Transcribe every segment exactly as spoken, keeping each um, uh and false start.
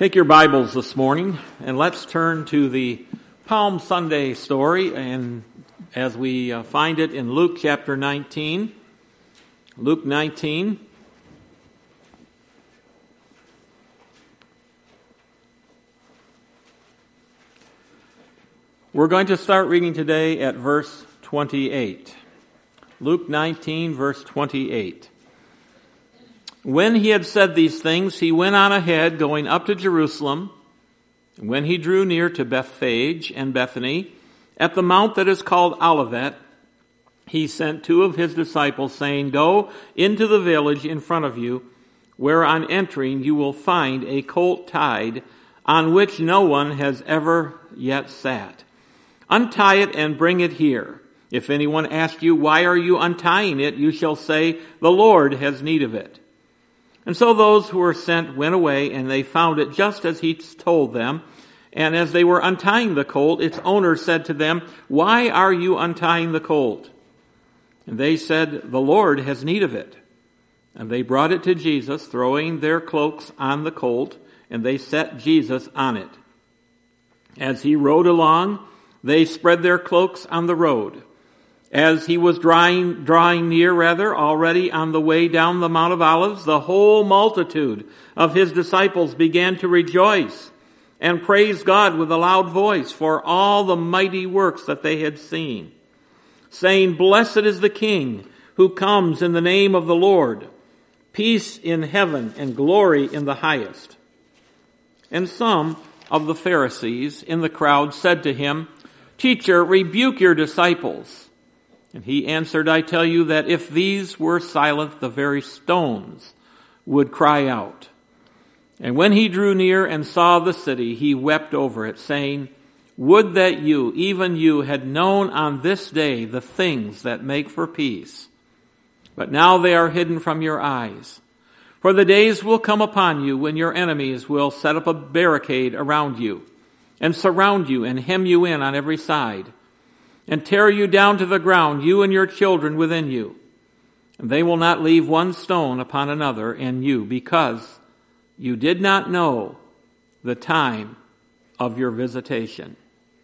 Take your Bibles this morning and let's turn to the Palm Sunday story, and as we uh, find it in Luke chapter nineteen. Luke nineteen. We're going to start reading today at verse twenty-eight. Luke nineteen, verse twenty-eight. When he had said these things, he went on ahead, going up to Jerusalem. When he drew near to Bethphage and Bethany, at the mount that is called Olivet, he sent two of his disciples, saying, Go into the village in front of you, where on entering you will find a colt tied, on which no one has ever yet sat. Untie it and bring it here. If anyone asks you, Why are you untying it? You shall say, The Lord has need of it. And so those who were sent went away, and they found it just as he told them. And as they were untying the colt, its owner said to them, Why are you untying the colt? And they said, The Lord has need of it. And they brought it to Jesus, throwing their cloaks on the colt, and they set Jesus on it. As he rode along, they spread their cloaks on the road. As he was drawing, drawing near, rather, already on the way down the Mount of Olives, the whole multitude of his disciples began to rejoice and praise God with a loud voice for all the mighty works that they had seen, saying, Blessed is the King who comes in the name of the Lord, peace in heaven and glory in the highest. And some of the Pharisees in the crowd said to him, Teacher, rebuke your disciples. And he answered, I tell you that if these were silent, the very stones would cry out. And when he drew near and saw the city, he wept over it, saying, Would that you, even you, had known on this day the things that make for peace. But now they are hidden from your eyes. For the days will come upon you when your enemies will set up a barricade around you, and surround you and hem you in on every side, and tear you down to the ground, you and your children within you. And they will not leave one stone upon another in you, because you did not know the time of your visitation.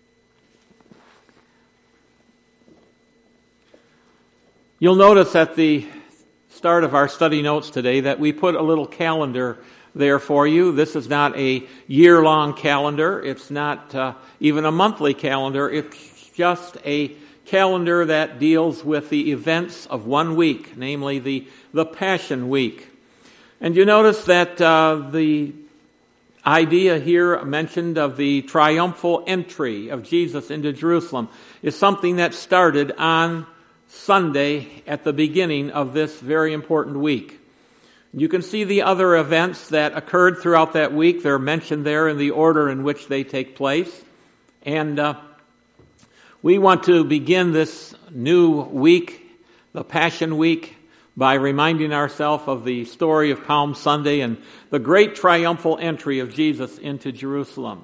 You'll notice at the start of our study notes today that we put a little calendar there for you. This is not a year-long calendar. It's not uh, even a monthly calendar. It's just a calendar that deals with the events of one week, namely the, the Passion Week. And you notice that uh, the idea here mentioned of the triumphal entry of Jesus into Jerusalem is something that started on Sunday at the beginning of this very important week. You can see the other events that occurred throughout that week. They're mentioned there in the order in which they take place. And uh, we want to begin this new week, the Passion Week, by reminding ourselves of the story of Palm Sunday and the great triumphal entry of Jesus into Jerusalem.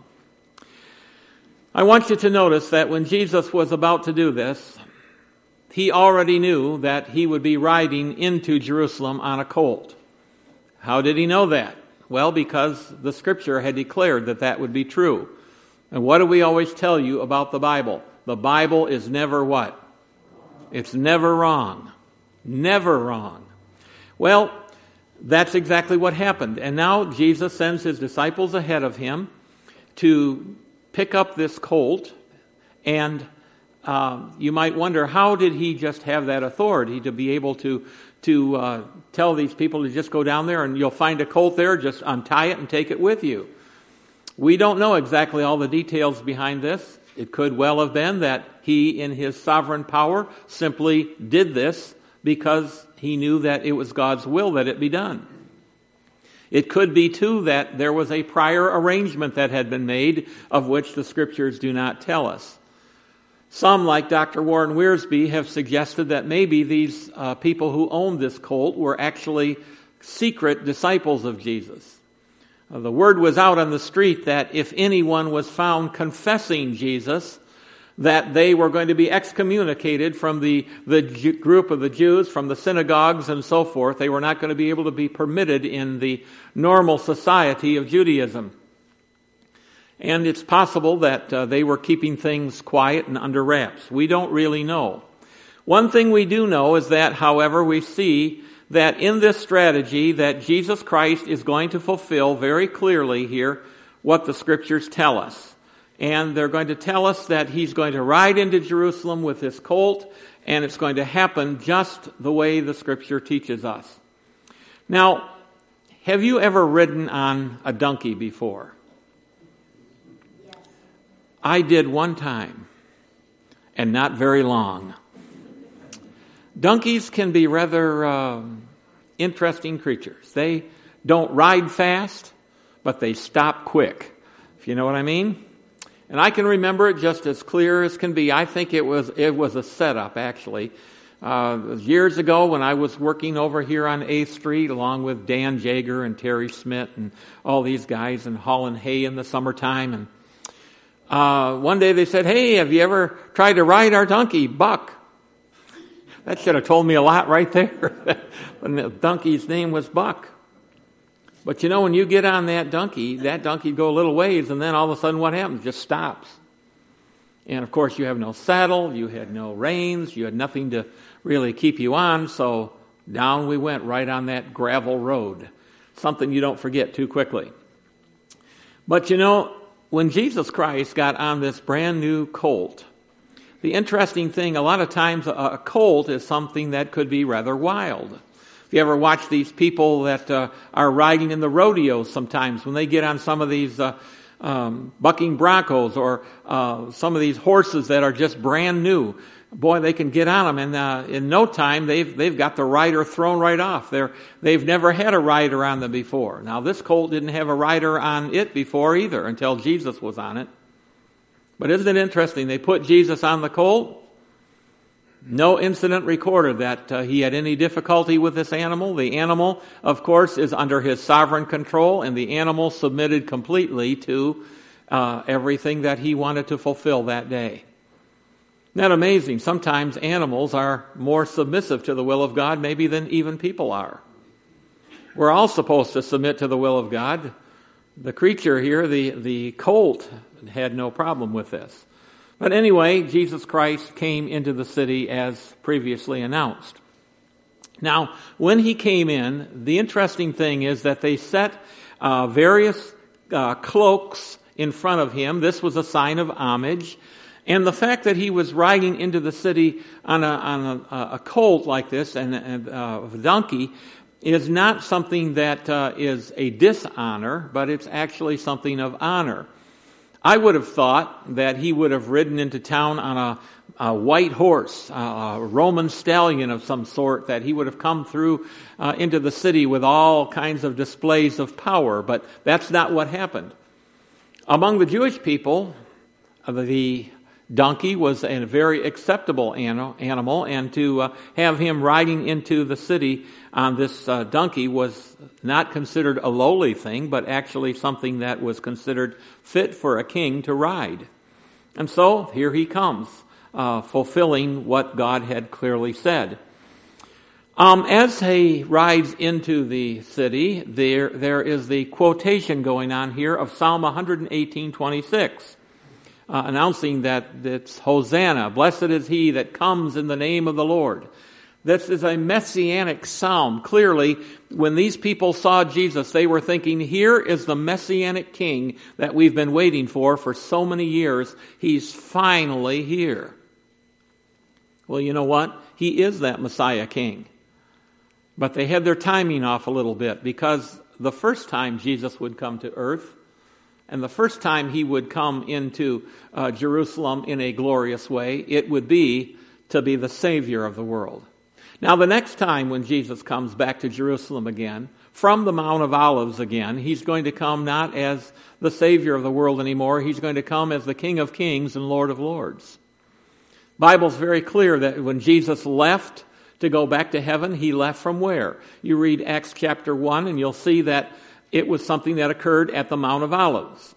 I want you to notice that when Jesus was about to do this, he already knew that he would be riding into Jerusalem on a colt. How did he know that? Well, because the Scripture had declared that that would be true. And what do we always tell you about the Bible? The Bible is never what? It's never wrong. Never wrong. Well, that's exactly what happened. And now Jesus sends his disciples ahead of him to pick up this colt. And uh, you might wonder, how did he just have that authority to be able to to uh, tell these people to just go down there and you'll find a colt there, just untie it and take it with you? We don't know exactly all the details behind this. It could well have been that he, in his sovereign power, simply did this because he knew that it was God's will that it be done. It could be, too, that there was a prior arrangement that had been made, of which the Scriptures do not tell us. Some, like Doctor Warren Wiersbe, have suggested that maybe these uh, people who owned this colt were actually secret disciples of Jesus. Uh, the word was out on the street that if anyone was found confessing Jesus, that they were going to be excommunicated from the, the Jew, group of the Jews, from the synagogues and so forth. They were not going to be able to be permitted in the normal society of Judaism. And it's possible that uh, they were keeping things quiet and under wraps. We don't really know. One thing we do know is that, however, we see that in this strategy that Jesus Christ is going to fulfill very clearly here what the Scriptures tell us. And they're going to tell us that he's going to ride into Jerusalem with his colt, and it's going to happen just the way the Scripture teaches us. Now, have you ever ridden on a donkey before? Yes. I did one time, and not very long. Donkeys can be rather uh, interesting creatures. They don't ride fast, but they stop quick, if you know what I mean. And I can remember it just as clear as can be. I think it was it was a setup, actually. Uh, years ago when I was working over here on eighth Street, along with Dan Jager and Terry Schmidt and all these guys, and hauling hay in the summertime. And uh, one day they said, "Hey, have you ever tried to ride our donkey, Buck?" That should have told me a lot right there. And the donkey's name was Buck. But you know, when you get on that donkey, that donkey go a little ways, and then all of a sudden what happens? It just stops. And of course you have no saddle, you had no reins, you had nothing to really keep you on, so down we went right on that gravel road. Something you don't forget too quickly. But you know, when Jesus Christ got on this brand new colt, the interesting thing, a lot of times a, a colt is something that could be rather wild. If you ever watch these people that uh, are riding in the rodeos sometimes, when they get on some of these uh, um, bucking broncos or uh, some of these horses that are just brand new, boy, they can get on them, and uh, in no time they've they've got the rider thrown right off. They're they've never had a rider on them before. Now this colt didn't have a rider on it before either until Jesus was on it. But isn't it interesting? They put Jesus on the colt. No incident recorded that uh, he had any difficulty with this animal. The animal, of course, is under his sovereign control, and the animal submitted completely to uh, everything that he wanted to fulfill that day. Isn't that amazing? Sometimes animals are more submissive to the will of God maybe than even people are. We're all supposed to submit to the will of God. The creature here, the, the colt, had no problem with this. But anyway, Jesus Christ came into the city as previously announced. Now, when he came in, the interesting thing is that they set uh, various uh, cloaks in front of him. This was a sign of homage. And the fact that he was riding into the city on a, on a, a colt like this, and, and uh, a donkey, is not something that uh, is a dishonor, but it's actually something of honor. I would have thought that he would have ridden into town on a, a white horse, a Roman stallion of some sort, that he would have come through uh, into the city with all kinds of displays of power, but that's not what happened. Among the Jewish people, the donkey was a very acceptable animal, and to uh, have him riding into the city on this uh, donkey was not considered a lowly thing, but actually something that was considered fit for a king to ride. And so here he comes, uh, fulfilling what God had clearly said. Um, as he rides into the city, there there is the quotation going on here of Psalm one eighteen twenty-six. Uh, announcing that it's Hosanna, blessed is he that comes in the name of the Lord. This is a messianic psalm. Clearly, when these people saw Jesus, they were thinking, here is the messianic king that we've been waiting for for so many years. He's finally here. Well, you know what? He is that Messiah king. But they had their timing off a little bit, because the first time Jesus would come to earth, and the first time he would come into uh, Jerusalem in a glorious way, it would be to be the Savior of the world. Now, the next time when Jesus comes back to Jerusalem again, from the Mount of Olives again, he's going to come not as the Savior of the world anymore. He's going to come as the King of Kings and Lord of Lords. The Bible's very clear that when Jesus left to go back to heaven, he left from where? You read Acts chapter one, and you'll see that it was something that occurred at the Mount of Olives.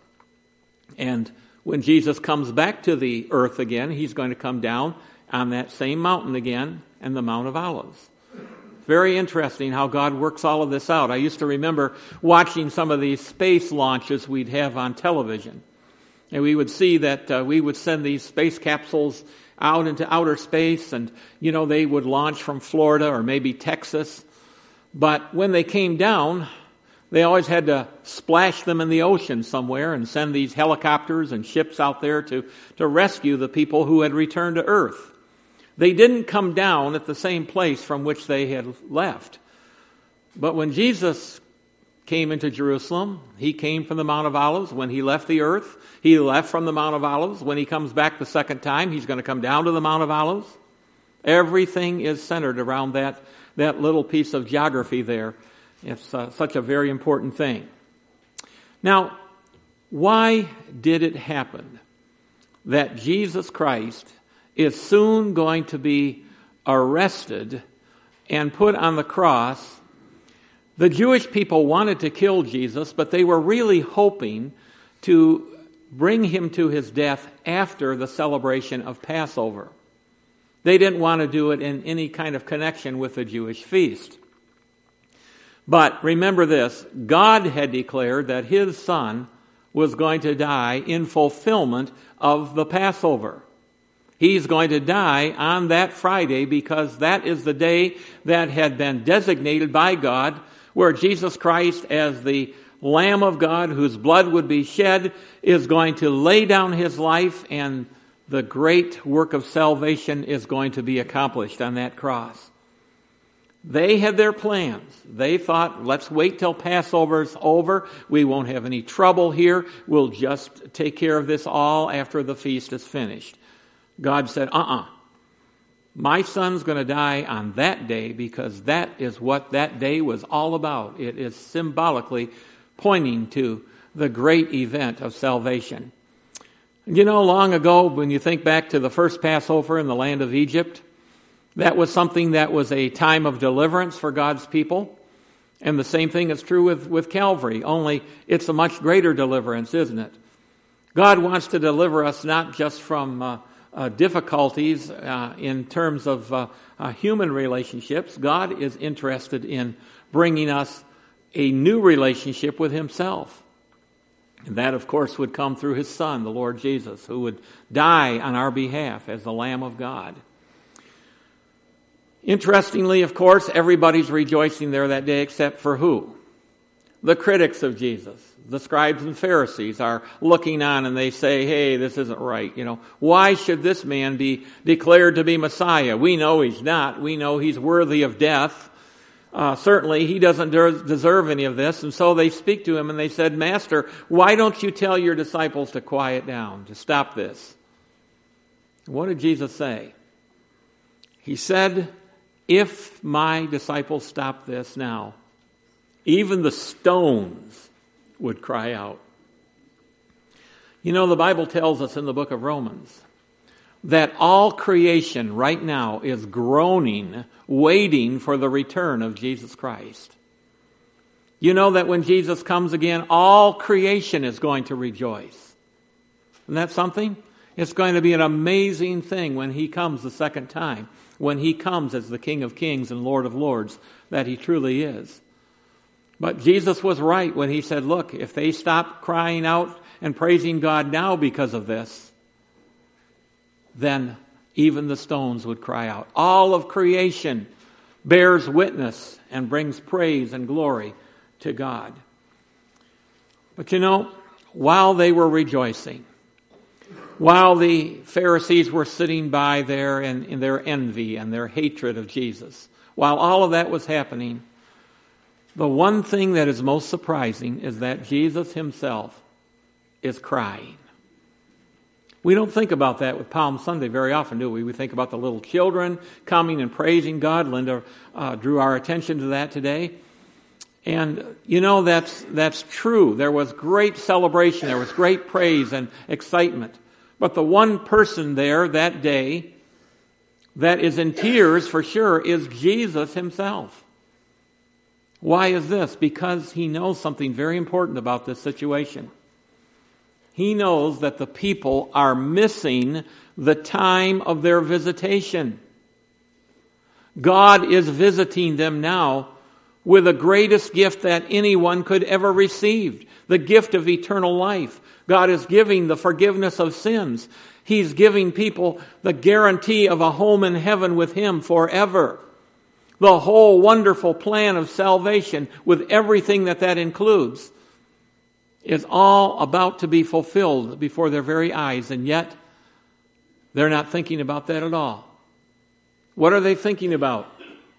And when Jesus comes back to the earth again, he's going to come down on that same mountain again, and the Mount of Olives. Very interesting how God works all of this out. I used to remember watching some of these space launches we'd have on television. And we would see that uh, we would send these space capsules out into outer space, and, you know, they would launch from Florida or maybe Texas. But when they came down, they always had to splash them in the ocean somewhere and send these helicopters and ships out there to, to rescue the people who had returned to Earth. They didn't come down at the same place from which they had left. But when Jesus came into Jerusalem, he came from the Mount of Olives. When he left the earth, he left from the Mount of Olives. When he comes back the second time, he's going to come down to the Mount of Olives. Everything is centered around that, that little piece of geography there. It's uh, such a very important thing. Now, why did it happen that Jesus Christ is soon going to be arrested and put on the cross? The Jewish people wanted to kill Jesus, but they were really hoping to bring him to his death after the celebration of Passover. They didn't want to do it in any kind of connection with the Jewish feast. But remember this, God had declared that his Son was going to die in fulfillment of the Passover. He's going to die on that Friday because that is the day that had been designated by God, where Jesus Christ, as the Lamb of God whose blood would be shed, is going to lay down his life, and the great work of salvation is going to be accomplished on that cross. They had their plans. They thought, let's wait till Passover's over. We won't have any trouble here. We'll just take care of this all after the feast is finished. God said, uh-uh. My Son's going to die on that day because that is what that day was all about. It is symbolically pointing to the great event of salvation. You know, long ago, when you think back to the first Passover in the land of Egypt, that was something that was a time of deliverance for God's people. And the same thing is true with, with Calvary, only it's a much greater deliverance, isn't it? God wants to deliver us not just from Uh, Uh, difficulties uh, in terms of uh, uh, human relationships. God is interested in bringing us a new relationship with himself. And that, of course, would come through his Son, the Lord Jesus, who would die on our behalf as the Lamb of God. Interestingly, of course, everybody's rejoicing there that day except for who? The critics of Jesus. The scribes and Pharisees are looking on and they say, hey, this isn't right. You know, why should this man be declared to be Messiah? We know he's not. We know he's worthy of death. Uh, certainly, he doesn't de- deserve any of this. And so they speak to him and they said, Master, why don't you tell your disciples to quiet down, to stop this? What did Jesus say? He said, if my disciples stop this now, even the stones would cry out. You know, the Bible tells us in the book of Romans that all creation right now is groaning, waiting for the return of Jesus Christ. You know that when Jesus comes again, all creation is going to rejoice. Isn't that something? It's going to be an amazing thing when he comes the second time, when he comes as the King of Kings and Lord of Lords, that he truly is. But Jesus was right when he said, look, if they stop crying out and praising God now because of this, then even the stones would cry out. All of creation bears witness and brings praise and glory to God. But you know, while they were rejoicing, while the Pharisees were sitting by there in, in their envy and their hatred of Jesus, while all of that was happening, the one thing that is most surprising is that Jesus himself is crying. We don't think about that with Palm Sunday very often, do we? We think about the little children coming and praising God. Linda uh, drew our attention to that today. And, you know, that's that's true. There was great celebration. There was great praise and excitement. But the one person there that day that is in tears for sure is Jesus himself. Why is this? Because he knows something very important about this situation. He knows that the people are missing the time of their visitation. God is visiting them now with the greatest gift that anyone could ever receive, the gift of eternal life. God is giving the forgiveness of sins. He's giving people the guarantee of a home in heaven with Him forever. The whole wonderful plan of salvation, with everything that that includes, is all about to be fulfilled before their very eyes, and yet they're not thinking about that at all. What are they thinking about?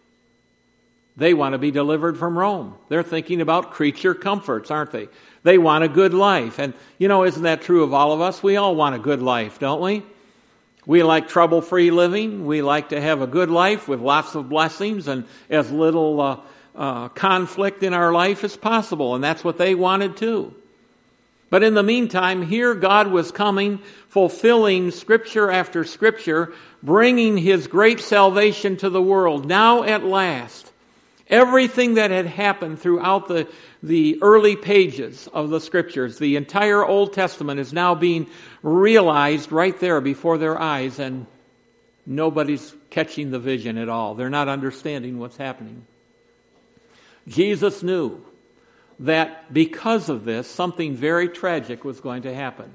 They want to be delivered from Rome. They're thinking about creature comforts, aren't they? They want a good life. And, you know, isn't that true of all of us? We all want a good life, don't we? We like trouble-free living. We like to have a good life with lots of blessings and as little uh, uh, conflict in our life as possible. And that's what they wanted too. But in the meantime, here God was coming, fulfilling Scripture after Scripture, bringing His great salvation to the world. Now at last, everything that had happened throughout the, the early pages of the Scriptures, the entire Old Testament, is now being realized right there before their eyes, and nobody's catching the vision at all. They're not understanding what's happening. Jesus knew that because of this, something very tragic was going to happen.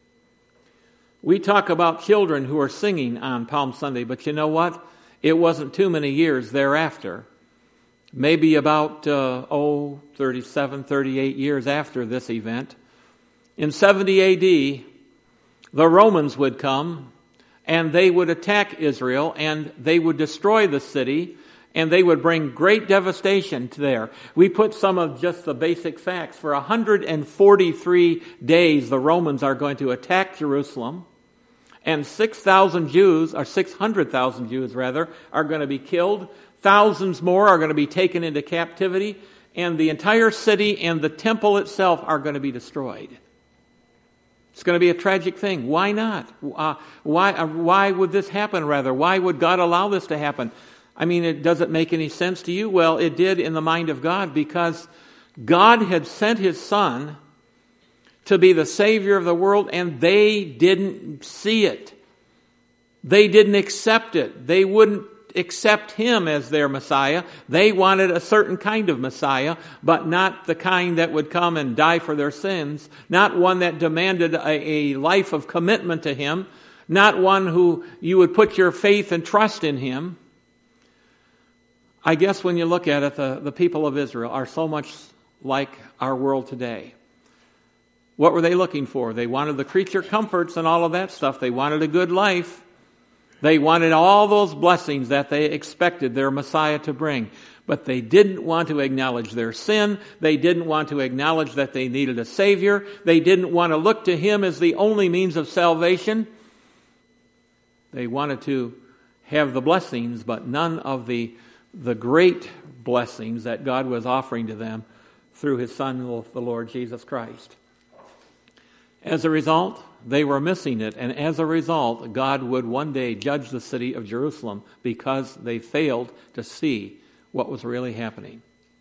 We talk about children who are singing on Palm Sunday, but you know what? It wasn't too many years thereafter. Maybe about, uh, oh, thirty-seven, thirty-eight years after this event. In seventy A D, the Romans would come, and they would attack Israel, and they would destroy the city, and they would bring great devastation to there. We put some of just the basic facts. For one hundred forty-three days, the Romans are going to attack Jerusalem, and six thousand Jews, or six hundred thousand Jews rather, are going to be killed. Thousands more are going to be taken into captivity, and the entire city and the temple itself are going to be destroyed. It's going to be a tragic thing. Why not? Uh, why, uh, why would this happen, rather? Why would God allow this to happen? I mean, it doesn't make any sense to you? Well, it did in the mind of God, because God had sent His Son to be the Savior of the world, and they didn't see it. They didn't accept it. They wouldn't accept Him as their Messiah. They wanted a certain kind of Messiah, but not the kind that would come and die for their sins, not one that demanded a, a life of commitment to Him, not one who you would put your faith and trust in Him. I guess when you look at it, the, the people of Israel are so much like our world today. What were they looking for? They wanted the creature comforts and all of that stuff. They wanted a good life. They wanted all those blessings that they expected their Messiah to bring. But they didn't want to acknowledge their sin. They didn't want to acknowledge that they needed a Savior. They didn't want to look to Him as the only means of salvation. They wanted to have the blessings, but none of the, the great blessings that God was offering to them through His Son, the Lord Jesus Christ. As a result, they were missing it, and as a result, God would one day judge the city of Jerusalem because they failed to see what was really happening.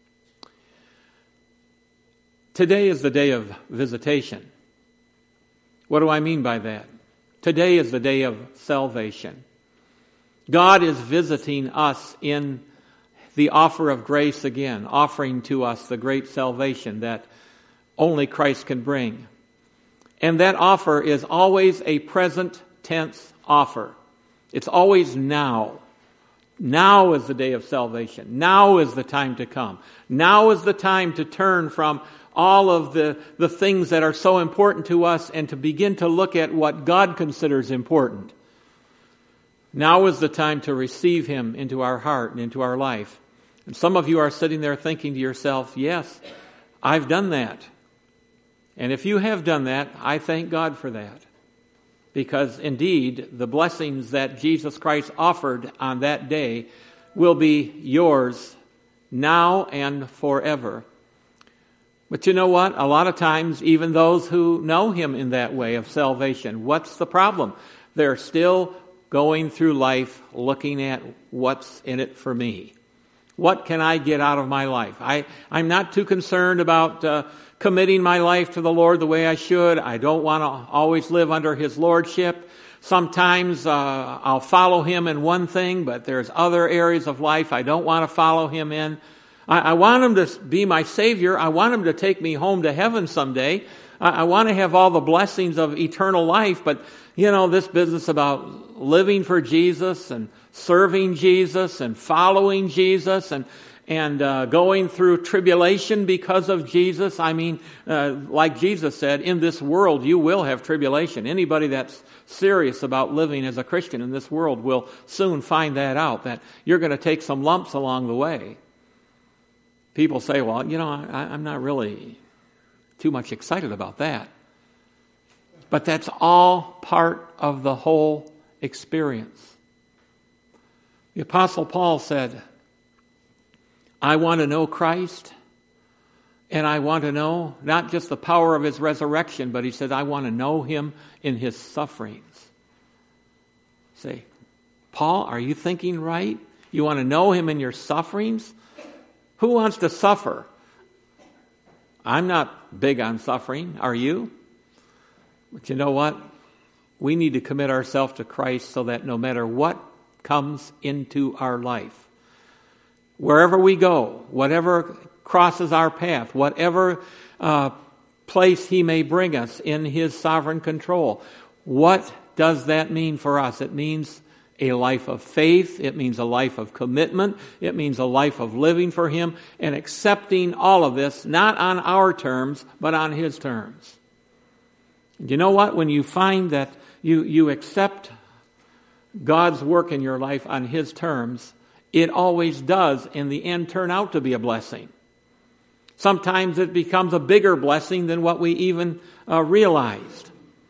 Today is the day of visitation. What do I mean by that? Today is the day of salvation. God is visiting us in the offer of grace again, offering to us the great salvation that only Christ can bring. And that offer is always a present tense offer. It's always now. Now is the day of salvation. Now is the time to come. Now is the time to turn from all of the, the things that are so important to us and to begin to look at what God considers important. Now is the time to receive Him into our heart and into our life. And some of you are sitting there thinking to yourself, yes, I've done that. And if you have done that, I thank God for that. Because indeed, the blessings that Jesus Christ offered on that day will be yours now and forever. But you know what? A lot of times, even those who know Him in that way of salvation, what's the problem? They're still going through life looking at what's in it for me. What can I get out of my life? I, I'm not too concerned about uh, committing my life to the Lord the way I should. I don't want to always live under His lordship. Sometimes uh, I'll follow Him in one thing, but there's other areas of life I don't want to follow Him in. I, I want Him to be my Savior. I want Him to take me home to heaven someday. I, I want to have all the blessings of eternal life. But, you know, this business about living for Jesus and serving Jesus and following Jesus and and uh, going through tribulation because of Jesus. I mean, uh, like Jesus said, in this world you will have tribulation. Anybody that's serious about living as a Christian in this world will soon find that out, that you're going to take some lumps along the way. People say, well, you know, I, I'm not really too much excited about that. But that's all part of the whole experience. The Apostle Paul said, I want to know Christ, and I want to know not just the power of His resurrection, but he said, I want to know Him in His sufferings. Say, Paul, are you thinking right? You want to know Him in your sufferings? Who wants to suffer? I'm not big on suffering. Are you? But you know what? We need to commit ourselves to Christ so that no matter what comes into our life, wherever we go, whatever crosses our path, whatever uh, place He may bring us in His sovereign control, what does that mean for us? It means a life of faith. It means a life of commitment. It means a life of living for Him and accepting all of this, not on our terms, but on His terms. You know what? When you find that you, you accept God's work in your life on His terms, it always does, in the end, turn out to be a blessing. Sometimes it becomes a bigger blessing than what we even uh, realized.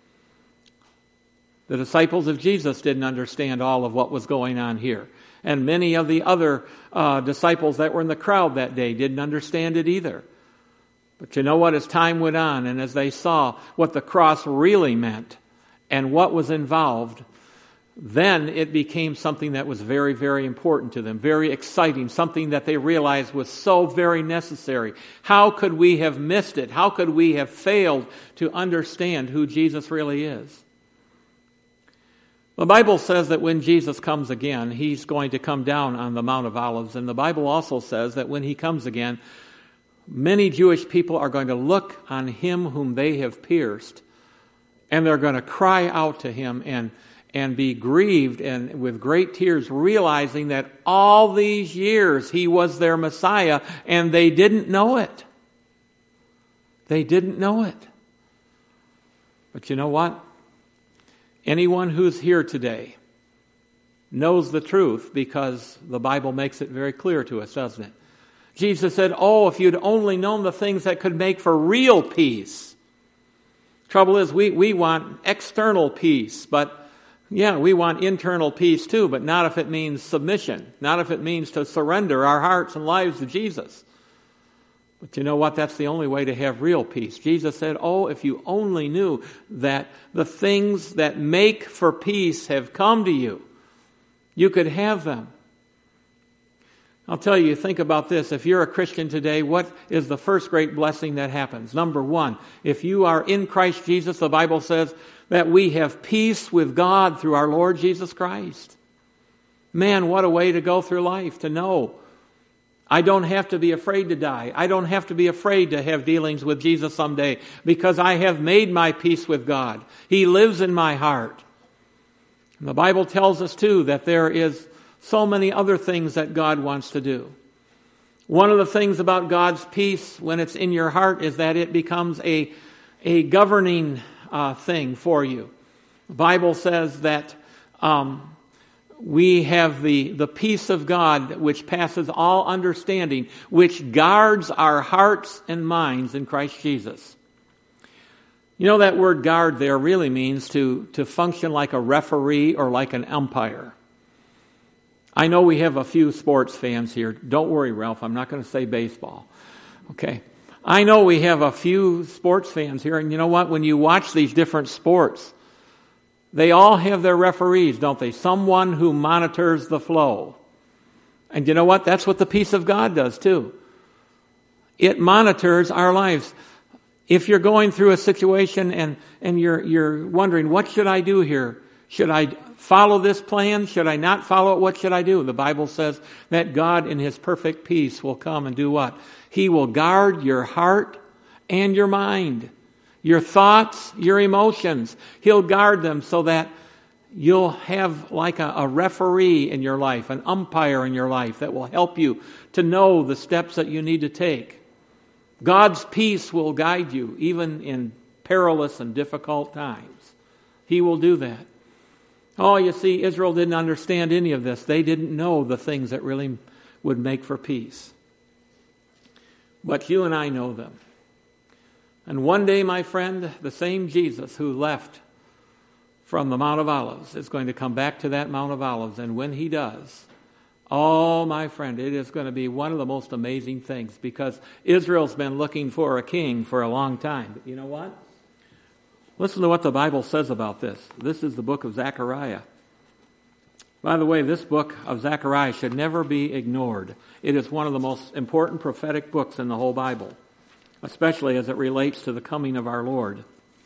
The disciples of Jesus didn't understand all of what was going on here. And many of the other uh, disciples that were in the crowd that day didn't understand it either. But you know what? As time went on and as they saw what the cross really meant and what was involved, then it became something that was very, very important to them, very exciting, something that they realized was so very necessary. How could we have missed it? How could we have failed to understand who Jesus really is? The Bible says that when Jesus comes again, He's going to come down on the Mount of Olives. And the Bible also says that when He comes again, many Jewish people are going to look on Him whom they have pierced, and they're going to cry out to Him and and be grieved and with great tears, realizing that all these years He was their Messiah, and they didn't know it. They didn't know it. But you know what? Anyone who's here today knows the truth, because the Bible makes it very clear to us, doesn't it? Jesus said, oh, if you'd only known the things that could make for real peace. Trouble is, we, we want external peace, but yeah, we want internal peace too, but not if it means submission, not if it means to surrender our hearts and lives to Jesus. But you know what? That's the only way to have real peace. Jesus said, oh, if you only knew that the things that make for peace have come to you, you could have them. I'll tell you, think about this. If you're a Christian today, what is the first great blessing that happens? Number one, if you are in Christ Jesus, the Bible says that we have peace with God through our Lord Jesus Christ. Man, what a way to go through life, to know I don't have to be afraid to die. I don't have to be afraid to have dealings with Jesus someday, because I have made my peace with God. He lives in my heart. And the Bible tells us too that there is so many other things that God wants to do. One of the things about God's peace when it's in your heart is that it becomes a, a governing uh, thing for you. The Bible says that um, we have the, the peace of God which passes all understanding, which guards our hearts and minds in Christ Jesus. You know, that word guard there really means to, to function like a referee or like an umpire. I know we have a few sports fans here. Don't worry, Ralph, I'm not going to say baseball. Okay. I know we have a few sports fans here, and you know what? When you watch these different sports, they all have their referees, don't they? Someone who monitors the flow. And you know what? That's what the peace of God does too. It monitors our lives. If you're going through a situation and, and you're, you're wondering, what should I do here? Should I follow this plan? Should I not follow it? What should I do? The Bible says that God in His perfect peace will come and do what? He will guard your heart and your mind, your thoughts, your emotions. He'll guard them so that you'll have like a, a referee in your life, an umpire in your life that will help you to know the steps that you need to take. God's peace will guide you even in perilous and difficult times. He will do that. Oh, you see, Israel didn't understand any of this. They didn't know the things that really would make for peace. But you and I know them. And one day, my friend, the same Jesus who left from the Mount of Olives is going to come back to that Mount of Olives. And when He does, oh, my friend, it is going to be one of the most amazing things, because Israel's been looking for a king for a long time. But you know what? Listen to what the Bible says about this. This is the book of Zechariah. By the way, this book of Zechariah should never be ignored. It is one of the most important prophetic books in the whole Bible, especially as it relates to the coming of our Lord.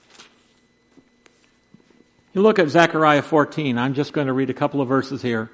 You look at Zechariah fourteen. I'm just going to read a couple of verses here.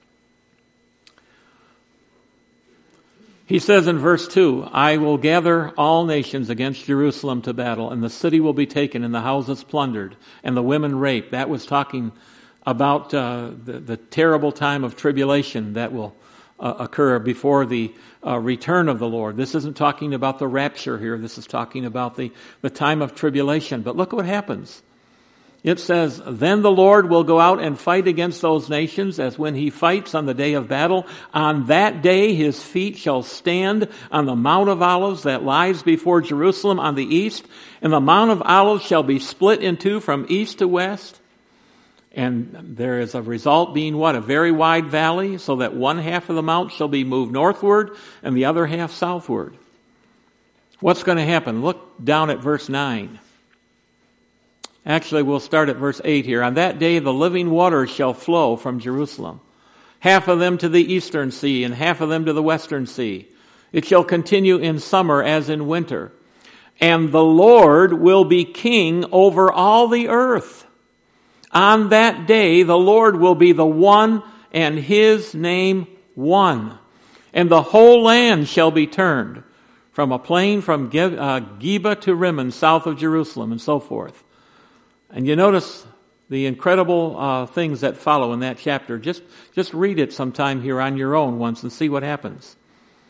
He says in verse two, I will gather all nations against Jerusalem to battle, and the city will be taken, and the houses plundered, and the women raped. That was talking about uh, the, the terrible time of tribulation that will uh, occur before the uh, return of the Lord. This isn't talking about the rapture here. This is talking about the, the time of tribulation. But look what happens. It says, then the Lord will go out and fight against those nations as when He fights on the day of battle. On that day His feet shall stand on the Mount of Olives that lies before Jerusalem on the east. And the Mount of Olives shall be split in two from east to west. And there is a result being what? A very wide valley, so that one half of the mount shall be moved northward and the other half southward. What's going to happen? Look down at verse nine. Actually, we'll start at verse eight here. On that day, the living waters shall flow from Jerusalem, half of them to the eastern sea and half of them to the western sea. It shall continue in summer as in winter. And the Lord will be king over all the earth. On that day, the Lord will be the one, and His name one. And the whole land shall be turned, from a plain from Geba to Rimmon, south of Jerusalem, and so forth. And you notice the incredible uh, things that follow in that chapter. Just, just read it sometime here on your own once and see what happens.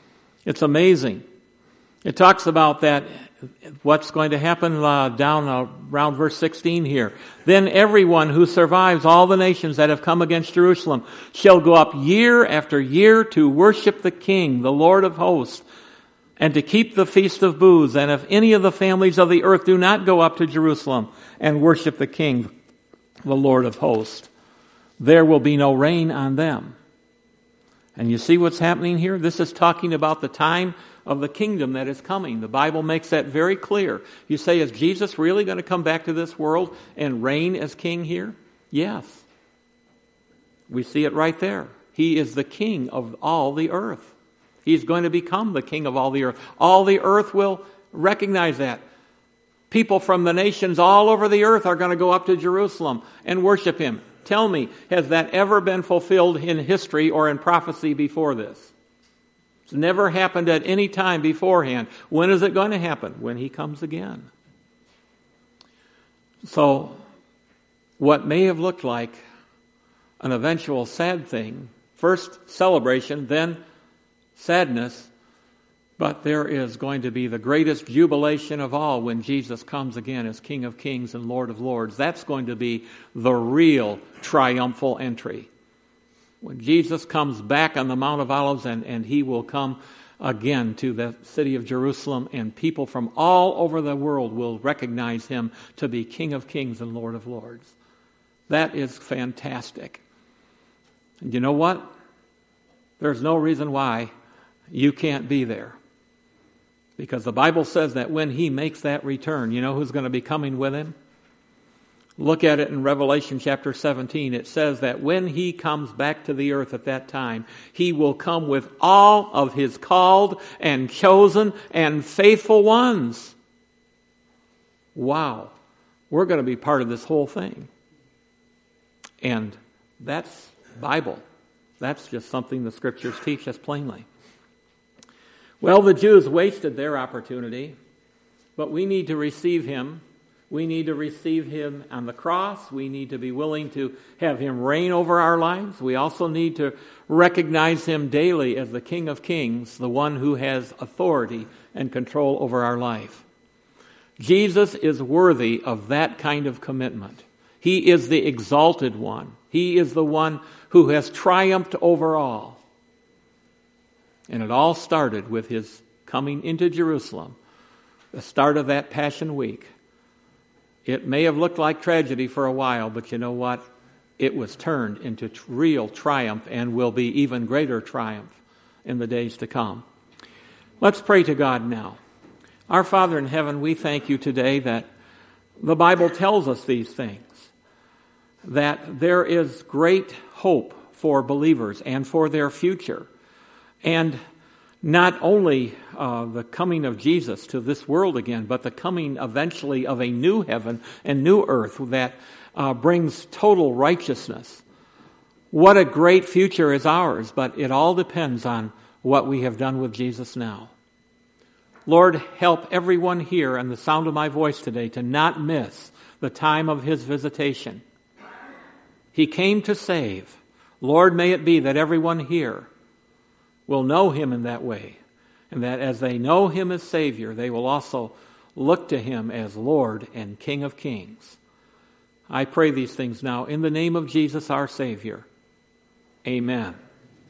It's amazing. It talks about that, what's going to happen uh, down uh, around verse sixteen here. Then everyone who survives all the nations that have come against Jerusalem shall go up year after year to worship the King, the Lord of hosts, and to keep the feast of booths. And if any of the families of the earth do not go up to Jerusalem and worship the King, the Lord of hosts, there will be no rain on them. And you see what's happening here? This is talking about the time of the kingdom that is coming. The Bible makes that very clear. You say, is Jesus really going to come back to this world and reign as king here? Yes. We see it right there. He is the king of all the earth. He's going to become the king of all the earth. All the earth will recognize that. People from the nations all over the earth are going to go up to Jerusalem and worship Him. Tell me, has that ever been fulfilled in history or in prophecy before this? It's never happened at any time beforehand. When is it going to happen? When He comes again. So, what may have looked like an eventual sad thing, first celebration, then sadness, but there is going to be the greatest jubilation of all when Jesus comes again as King of Kings and Lord of Lords. That's going to be the real triumphal entry. When Jesus comes back on the Mount of Olives, and, and He will come again to the city of Jerusalem, and people from all over the world will recognize Him to be King of Kings and Lord of Lords. That is fantastic. And you know what? There's no reason why you can't be there. Because the Bible says that when He makes that return, you know who's going to be coming with Him? Look at it in Revelation chapter seventeen. It says that when He comes back to the earth at that time, He will come with all of His called and chosen and faithful ones. Wow. We're going to be part of this whole thing. And that's Bible. That's just something the Scriptures teach us plainly. Well, the Jews wasted their opportunity, but we need to receive him. We need to receive him on the cross. We need to be willing to have him reign over our lives. We also need to recognize him daily as the King of Kings, the one who has authority and control over our life. Jesus is worthy of that kind of commitment. He is the exalted one. He is the one who has triumphed over all. And it all started with his coming into Jerusalem, the start of that Passion Week. It may have looked like tragedy for a while, but you know what? It was turned into real triumph and will be even greater triumph in the days to come. Let's pray to God now. Our Father in heaven, we thank you today that the Bible tells us these things, that there is great hope for believers and for their future. And not only uh, the coming of Jesus to this world again, but the coming eventually of a new heaven and new earth that uh, brings total righteousness. What a great future is ours, but it all depends on what we have done with Jesus now. Lord, help everyone here and the sound of my voice today to not miss the time of his visitation. He came to save. Lord, may it be that everyone here will know him in that way, and that as they know him as Savior, they will also look to him as Lord and King of Kings. I pray these things now in the name of Jesus our Savior. Amen.